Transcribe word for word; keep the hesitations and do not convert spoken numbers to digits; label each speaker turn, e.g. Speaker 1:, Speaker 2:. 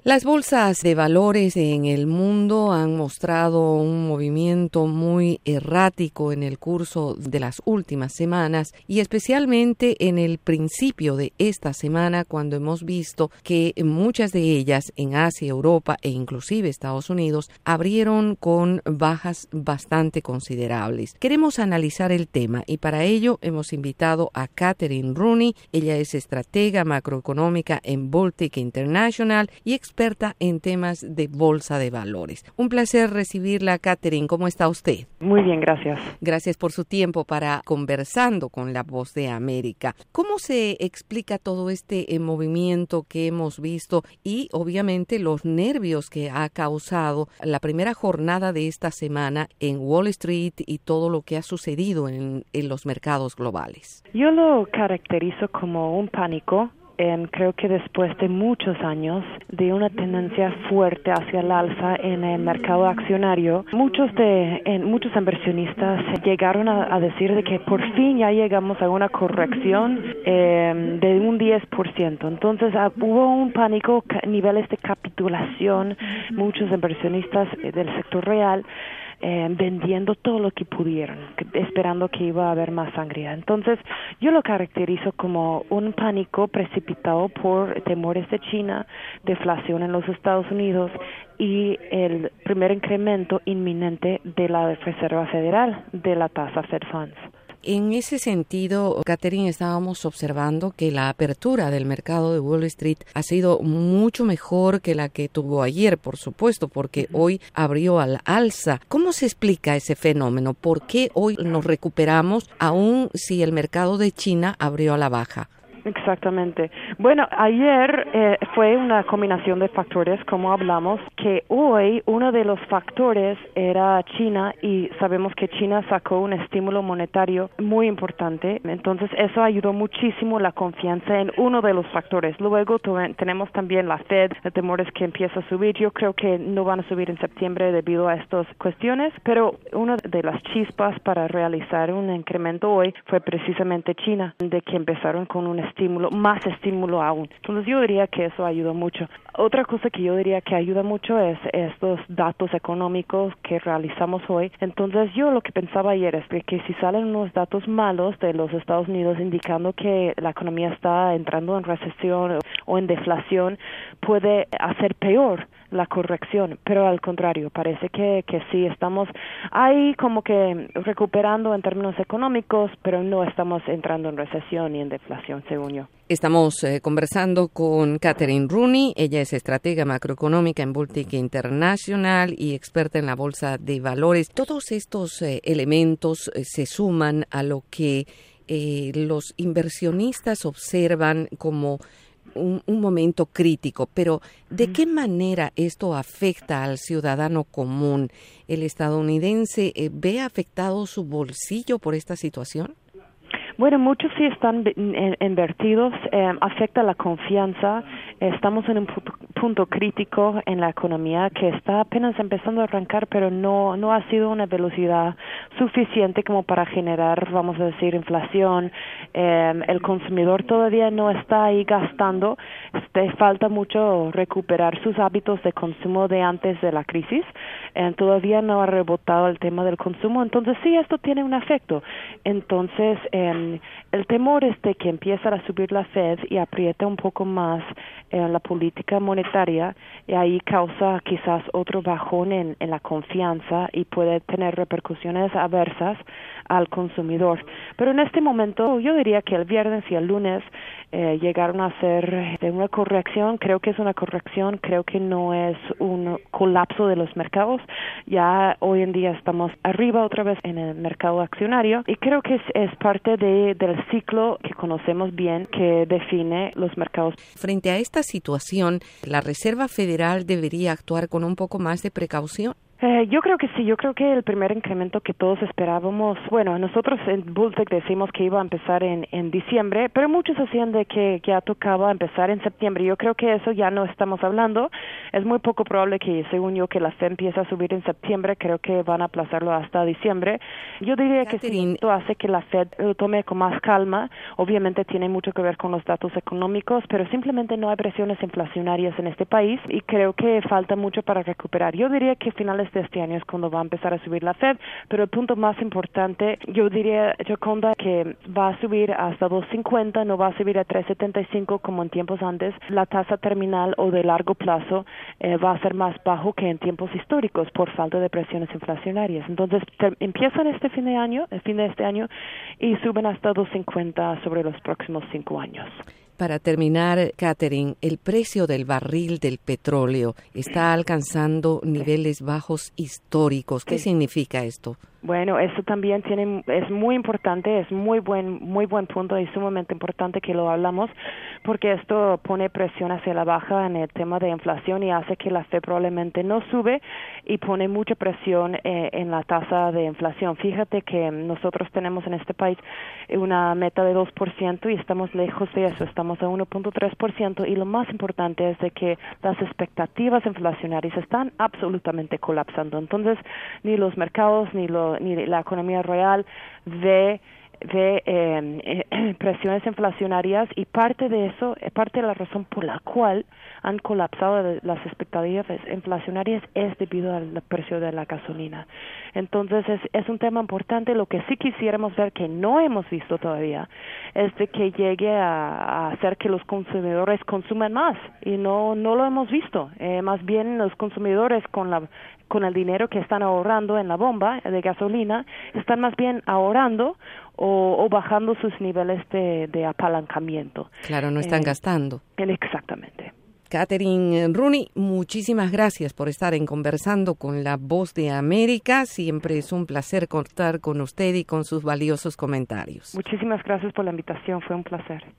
Speaker 1: Las bolsas de valores en el mundo han mostrado un movimiento muy errático en el curso de las últimas semanas y especialmente en el principio de esta semana, cuando hemos visto que muchas de ellas en Asia, Europa e inclusive Estados Unidos abrieron con bajas bastante considerables. Queremos analizar el tema y para ello hemos invitado a Catherine Rooney. Ella es estratega macroeconómica en Baltic International y experta en temas de bolsa de valores. Un placer recibirla, Catherine. ¿Cómo está usted?
Speaker 2: Muy bien, gracias.
Speaker 1: Gracias por su tiempo para Conversando con la Voz de América. ¿Cómo se explica todo este eh, movimiento que hemos visto y obviamente los nervios que ha causado la primera jornada de esta semana en Wall Street y todo lo que ha sucedido en, en los mercados globales?
Speaker 2: Yo lo caracterizo como un pánico. Eh, creo que después de muchos años de una tendencia fuerte hacia el alza en el mercado accionario, muchos de eh, muchos inversionistas llegaron a, a decir de que por fin ya llegamos a una corrección eh, de un diez por ciento. Entonces uh, hubo un pánico, ca- niveles de capitulación, muchos inversionistas eh, del sector real Eh, vendiendo todo lo que pudieron, esperando que iba a haber más sangría. Entonces, yo lo caracterizo como un pánico precipitado por temores de China, deflación en los Estados Unidos y el primer incremento inminente de la Reserva Federal de la tasa Fed Funds.
Speaker 1: En ese sentido, Catherine, estábamos observando que la apertura del mercado de Wall Street ha sido mucho mejor que la que tuvo ayer, por supuesto, porque hoy abrió al alza. ¿Cómo se explica ese fenómeno? ¿Por qué hoy nos recuperamos aun si el mercado de China abrió a la baja?
Speaker 2: Exactamente. Bueno, ayer eh, fue una combinación de factores, como hablamos, que hoy uno de los factores era China y sabemos que China sacó un estímulo monetario muy importante. Entonces, eso ayudó muchísimo la confianza en uno de los factores. Luego tuve, tenemos también la Fed, de temores que empieza a subir. Yo creo que no van a subir en septiembre debido a estas cuestiones, pero una de las chispas para realizar un incremento hoy fue precisamente China, de que empezaron con un estímulo, más estímulo aún. Entonces yo diría que eso ayudó mucho. Otra cosa que yo diría que ayuda mucho es estos datos económicos que realizamos hoy. Entonces yo lo que pensaba ayer es que si salen unos datos malos de los Estados Unidos indicando que la economía está entrando en recesión o en deflación, puede hacer peor la corrección, pero al contrario, parece que, que sí estamos ahí como que recuperando en términos económicos, pero no estamos entrando en recesión ni en deflación, según yo.
Speaker 1: Estamos eh, conversando con Catherine Rooney. Ella es estratega macroeconómica en Baltic International y experta en la bolsa de valores. Todos estos eh, elementos eh, se suman a lo que eh, los inversionistas observan como Un, un momento crítico, pero ¿de qué manera esto afecta al ciudadano común? ¿El estadounidense eh, ve afectado su bolsillo por esta situación?
Speaker 2: Bueno, muchos sí están invertidos, eh, afecta la confianza, estamos en un punto, punto crítico en la economía que está apenas empezando a arrancar, pero no no ha sido una velocidad suficiente como para generar, vamos a decir, inflación. Eh, el consumidor todavía no está ahí gastando, este, falta mucho recuperar sus hábitos de consumo de antes de la crisis, eh, todavía no ha rebotado el tema del consumo, entonces sí, esto tiene un efecto. Entonces, eh, el temor es de que empieza a subir la Fed y aprieta un poco más eh, la política monetaria y ahí causa quizás otro bajón en, en la confianza y puede tener repercusiones adversas al consumidor. Pero en este momento yo diría que el viernes y el lunes eh, llegaron a ser de una corrección, creo que es una corrección, creo que no es un colapso de los mercados, ya hoy en día estamos arriba otra vez en el mercado accionario y creo que es, es parte de, del ciclo que conocemos bien que define los mercados.
Speaker 1: Frente a esta situación, ¿la Reserva Federal debería actuar con un poco más de precaución?
Speaker 2: Eh, yo creo que sí, yo creo que el primer incremento que todos esperábamos, bueno, nosotros en Bulltech decimos que iba a empezar en, en diciembre, pero muchos hacían de que ya tocaba empezar en septiembre. Yo creo que eso ya no estamos hablando. Es muy poco probable que, según yo, que la Fed empiece a subir en septiembre. Creo que van a aplazarlo hasta diciembre. Yo diría Catherine, que sí, esto hace que la Fed lo tome con más calma. Obviamente tiene mucho que ver con los datos económicos, pero simplemente no hay presiones inflacionarias en este país y creo que falta mucho para recuperar. Yo diría que finales de este año es cuando va a empezar a subir la Fed, pero el punto más importante, yo diría, Yoconda, que va a subir hasta dos cincuenta, no va a subir a tres setenta y cinco como en tiempos antes. La tasa terminal o de largo plazo eh, va a ser más bajo que en tiempos históricos por falta de presiones inflacionarias. Entonces, te, empiezan este fin de año, el fin de este año, y suben hasta dos cincuenta sobre los próximos cinco años.
Speaker 1: Para terminar, Catherine, el precio del barril del petróleo está alcanzando niveles bajos históricos. ¿Qué sí. significa esto?
Speaker 2: Bueno, eso también tiene es muy importante, es muy buen muy buen punto y sumamente importante que lo hablamos porque esto pone presión hacia la baja en el tema de inflación y hace que la Fed probablemente no sube y pone mucha presión eh, en la tasa de inflación. Fíjate que nosotros tenemos en este país una meta de dos por ciento y estamos lejos de eso, estamos a uno punto tres por ciento y lo más importante es de que las expectativas inflacionarias están absolutamente colapsando. Entonces, ni los mercados ni los ni la economía real ve ve eh, eh, presiones inflacionarias y parte de eso, parte de la razón por la cual han colapsado las expectativas inflacionarias es debido al precio de la gasolina. Entonces es, es un tema importante. Lo que sí quisiéramos ver que no hemos visto todavía es de que llegue a, a hacer que los consumidores consuman más y no no lo hemos visto. Eh, más bien los consumidores con la con el dinero que están ahorrando en la bomba de gasolina, están más bien ahorrando o, o bajando sus niveles de, de apalancamiento.
Speaker 1: Claro, no están eh, gastando.
Speaker 2: Exactamente.
Speaker 1: Catherine Rooney, muchísimas gracias por estar en Conversando con la Voz de América. Siempre es un placer contar con usted y con sus valiosos comentarios.
Speaker 2: Muchísimas gracias por la invitación, fue un placer.